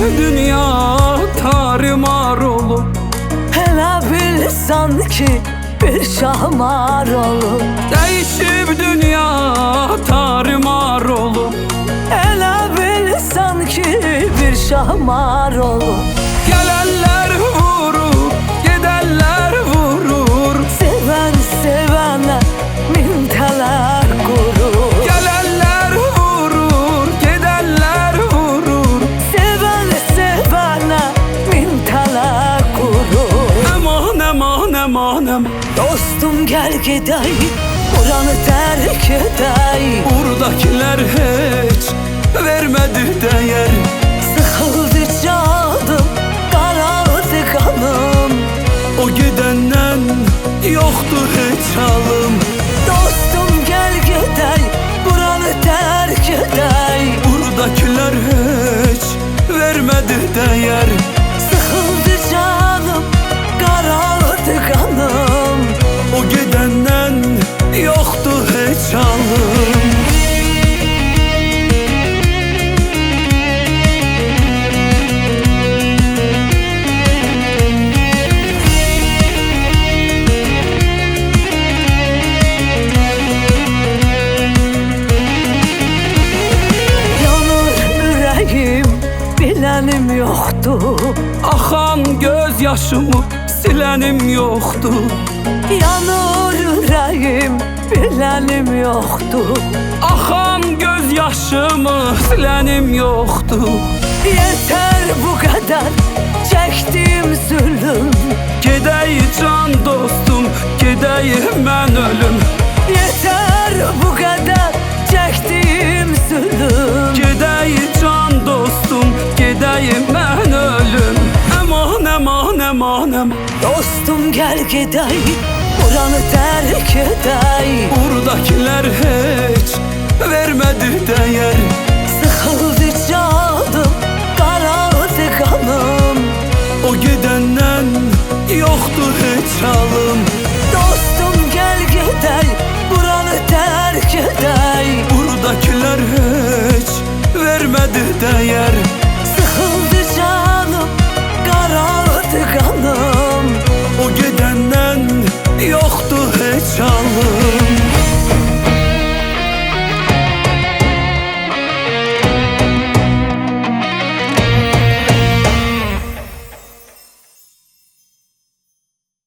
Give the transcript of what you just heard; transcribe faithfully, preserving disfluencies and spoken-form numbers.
dünya tarımar olur. Hele bil sanki bir şahmar olur. Değişip dünya tarımar olur. Hele bil sanki bir şahmar olur. Gelenler vurur, gidenler vurur. Seven sevene minteler kurur. Gelenler vurur, gidenler vurur. Seven sevene minteler kurur. Aman aman aman aman. Dostum gel gidey, buranı terk edey. Buradakiler hiç vermedi değer. Sıkıldı canım, karardı kanım. O gidenden yoktur hiç alım. Dostum gel gidey, buranı terk edey. Buradakiler hiç vermedi değer. Sıkıldı canım, karardı kanım. O gidenden yoktur hiç alım. Bilenim yoktu, Akan gözyaşımı silenim yoktu. yanır yüreğim, bilenim yoktu. Akan gözyaşımı silenim yoktu. Yeter bu kadar çektiğim zulüm. Gedey can dostum, gedey mən ölüm. Yeter bu kadar çektiğim zulüm. Gedey can dostum, gedey mən ölüm. Aman aman aman aman. Dostum gel gidey, buranı terk edey. Buradakiler hiç vermedi değer.